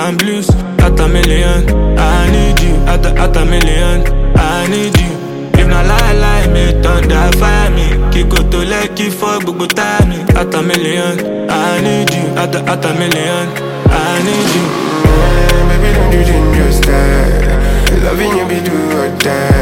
and blues. At a million, I need you. At a million, I need you. If not lie, me thunder fire me. Kiko to like you for gbogbo time. At a million, I need you. At a million, I need you. Baby, don't you change your style. Loving you be do or die.